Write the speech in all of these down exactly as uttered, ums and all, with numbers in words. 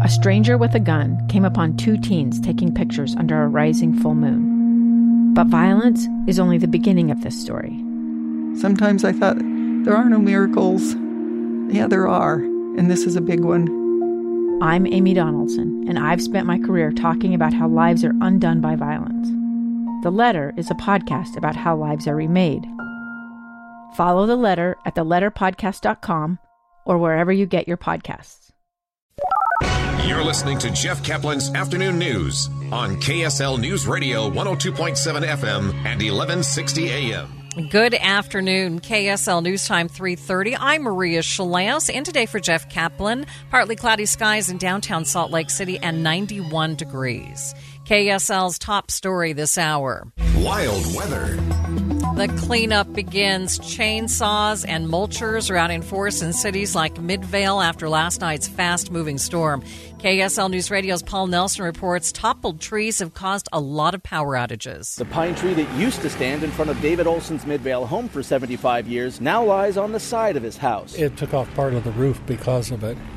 a stranger with a gun came upon two teens taking pictures under a rising full moon. But violence is only the beginning of this story. Sometimes I thought, there are no miracles. Yeah, there are, and this is a big one. I'm Amy Donaldson, and I've spent my career talking about how lives are undone by violence. The Letter is a podcast about how lives are remade. Follow The Letter at the letter podcast dot com or wherever you get your podcasts. You're listening to Jeff Kaplan's Afternoon News on K S L News Radio one oh two point seven F M and eleven sixty A M. Good afternoon. K S L News Time three thirty. I'm Maria Chaleos, and today for Jeff Kaplan, partly cloudy skies in downtown Salt Lake City and ninety-one degrees. K S L's top story this hour. Wild weather. The cleanup begins. Chainsaws and mulchers are out in force in cities like Midvale after last night's fast-moving storm. K S L News Radio's Paul Nelson reports toppled trees have caused a lot of power outages. The pine tree that used to stand in front of David Olson's Midvale home for seventy-five years now lies on the side of his house. It took off part of the roof because of it,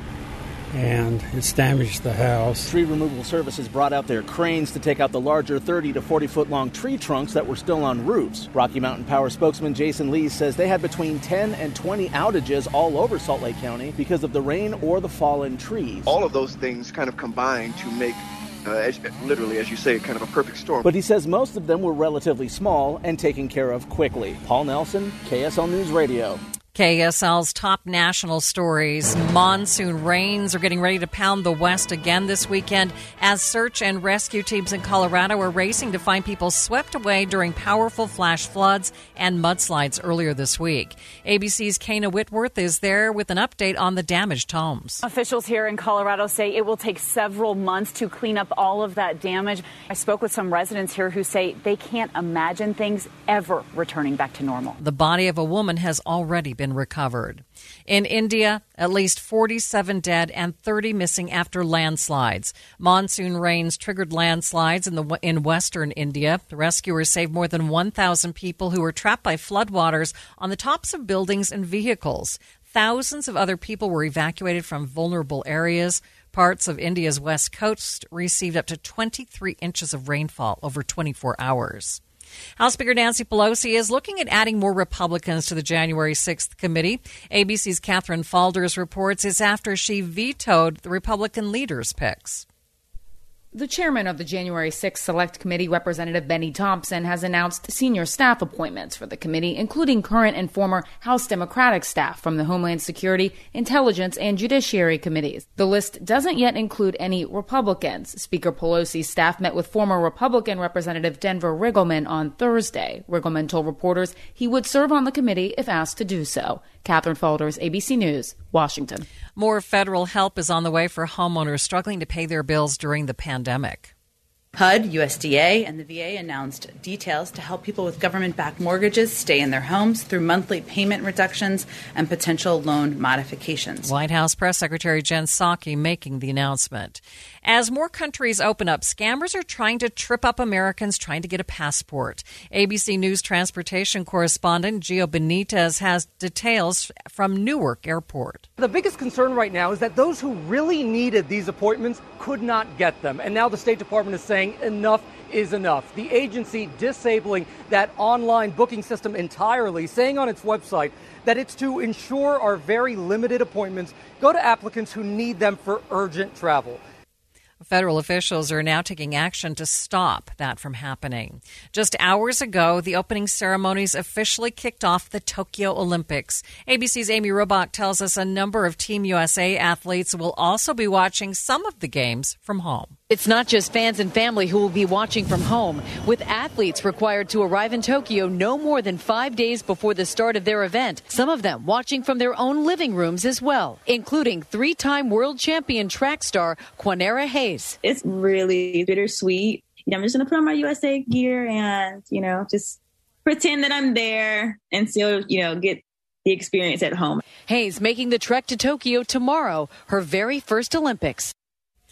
and it's damaged the house. Tree removal services brought out their cranes to take out the larger thirty to forty foot long tree trunks that were still on roofs. Rocky Mountain Power spokesman Jason Lee says they had between ten and twenty outages all over Salt Lake County because of the rain or the fallen trees. All of those things kind of combine to make, uh, as, literally, as you say, kind of a perfect storm. But he says most of them were relatively small and taken care of quickly. Paul Nelson, K S L News Radio. K S L's top national stories. Monsoon rains are getting ready to pound the West again this weekend as search and rescue teams in Colorado are racing to find people swept away during powerful flash floods and mudslides earlier this week. A B C's Kana Whitworth is there with an update on the damaged homes. Officials here in Colorado say it will take several months to clean up all of that damage. I spoke with some residents here who say they can't imagine things ever returning back to normal. The body of a woman has already been recovered. In India, at least forty-seven dead and thirty missing after landslides. Monsoon rains triggered landslides in the in western India. The rescuers saved more than one thousand people who were trapped by floodwaters on the tops of buildings and vehicles. Thousands of other people were evacuated from vulnerable areas. Parts of India's west coast received up to twenty-three inches of rainfall over twenty-four hours. House Speaker Nancy Pelosi is looking at adding more Republicans to the January sixth committee. A B C's Catherine Falders reports it's after she vetoed the Republican leaders' picks. The chairman of the January sixth Select Committee, Representative Benny Thompson, has announced senior staff appointments for the committee, including current and former House Democratic staff from the Homeland Security, Intelligence, and Judiciary committees. The list doesn't yet include any Republicans. Speaker Pelosi's staff met with former Republican Representative Denver Riggleman on Thursday. Riggleman told reporters he would serve on the committee if asked to do so. Catherine Falders, A B C News, Washington. More federal help is on the way for homeowners struggling to pay their bills during the pandemic. H U D, U S D A, and the V A announced details to help people with government-backed mortgages stay in their homes through monthly payment reductions and potential loan modifications. White House Press Secretary Jen Psaki making the announcement. As more countries open up, scammers are trying to trip up Americans trying to get a passport. A B C News transportation correspondent Gio Benitez has details from Newark Airport. The biggest concern right now is that those who really needed these appointments could not get them. And now the State Department is saying enough is enough. The agency disabling that online booking system entirely, saying on its website that it's to ensure our very limited appointments go to applicants who need them for urgent travel. Federal officials are now taking action to stop that from happening. Just hours ago, the opening ceremonies officially kicked off the Tokyo Olympics. A B C's Amy Robach tells us a number of Team U S A athletes will also be watching some of the games from home. It's not just fans and family who will be watching from home, with athletes required to arrive in Tokyo no more than five days before the start of their event. Some of them watching from their own living rooms as well, including three-time world champion track star Quanera Hayes. It's really bittersweet. You know, I'm just going to put on my U S A gear and, you know, just pretend that I'm there and still, you know, get the experience at home. Hayes making the trek to Tokyo tomorrow, her very first Olympics.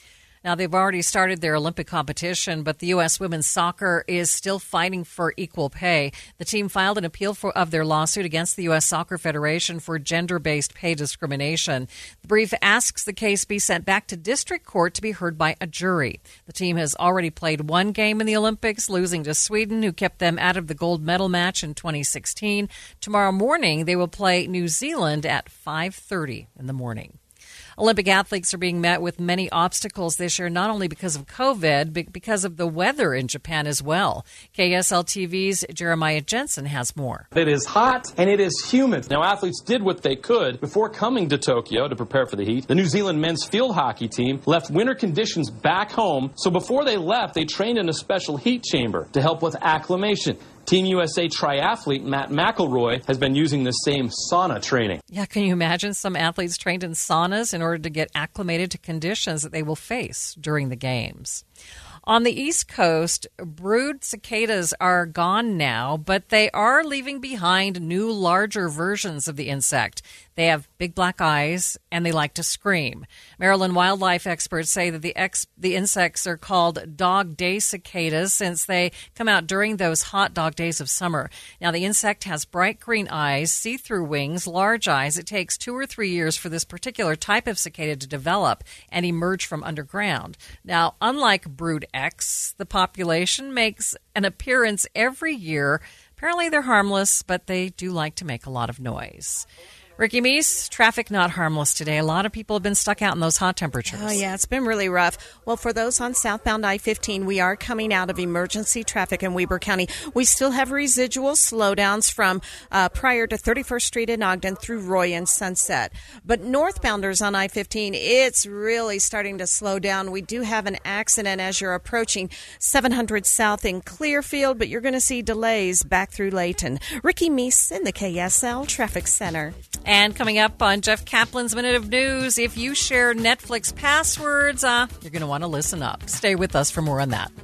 Now, they've already started their Olympic competition, but the U S women's soccer is still fighting for equal pay. The team filed an appeal for, of their lawsuit against the U S Soccer Federation for gender-based pay discrimination. The brief asks the case be sent back to district court to be heard by a jury. The team has already played one game in the Olympics, losing to Sweden, who kept them out of the gold medal match in twenty sixteen. Tomorrow morning, they will play New Zealand at five thirty in the morning. Olympic athletes are being met with many obstacles this year, not only because of COVID, but because of the weather in Japan as well. K S L T V's Jeremiah Jensen has more. It is hot and it is humid. Now, athletes did what they could before coming to Tokyo to prepare for the heat. The New Zealand men's field hockey team left winter conditions back home, so before they left, they trained in a special heat chamber to help with acclimation. Team U S A triathlete Matt McElroy has been using the same sauna training. Yeah, can you imagine some athletes trained in saunas in order to get acclimated to conditions that they will face during the games? On the East Coast, brood cicadas are gone now, but they are leaving behind new, larger versions of the insect. They have big black eyes, and they like to scream. Maryland wildlife experts say that the ex- the insects are called dog day cicadas since they come out during those hot dog days of summer. Now, the insect has bright green eyes, see-through wings, large eyes. It takes two or three years for this particular type of cicada to develop and emerge from underground. Now, unlike brood X, the population makes an appearance every year. Apparently, they're harmless, but they do like to make a lot of noise. Ricky Meese, traffic not harmless today. A lot of people have been stuck out in those hot temperatures. Oh, yeah, it's been really rough. Well, for those on southbound I fifteen, we are coming out of emergency traffic in Weber County. We still have residual slowdowns from uh, prior to thirty-first Street in Ogden through Roy and Sunset. But northbounders on I fifteen, it's really starting to slow down. We do have an accident as you're approaching seven hundred South in Clearfield, but you're going to see delays back through Layton. Ricky Meese in the K S L Traffic Center. And coming up on Jeff Kaplan's Minute of News, if you share Netflix passwords, uh, you're going to want to listen up. Stay with us for more on that.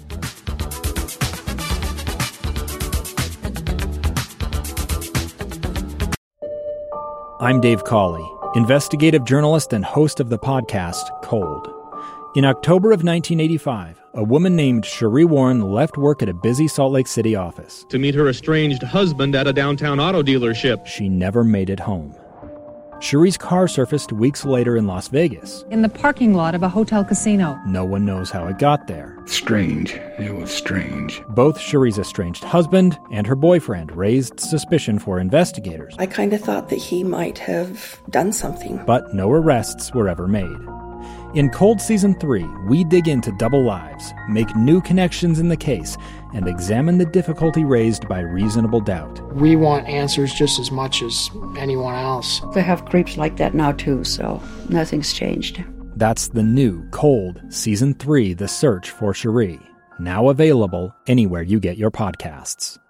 I'm Dave Cawley, investigative journalist and host of the podcast Cold. In October of nineteen eighty-five, a woman named Cherie Warren left work at a busy Salt Lake City office to meet her estranged husband at a downtown auto dealership. She never made it home. Cherie's car surfaced weeks later in Las Vegas. In the parking lot of a hotel casino. No one knows how it got there. Strange. It was strange. Both Cherie's estranged husband and her boyfriend raised suspicion for investigators. I kind of thought that he might have done something. But no arrests were ever made. In Cold Season three, we dig into double lives, make new connections in the case, and examine the difficulty raised by reasonable doubt. We want answers just as much as anyone else. They have creeps like that now too, so nothing's changed. That's the new Cold Season three, The Search for Cherie, now available anywhere you get your podcasts.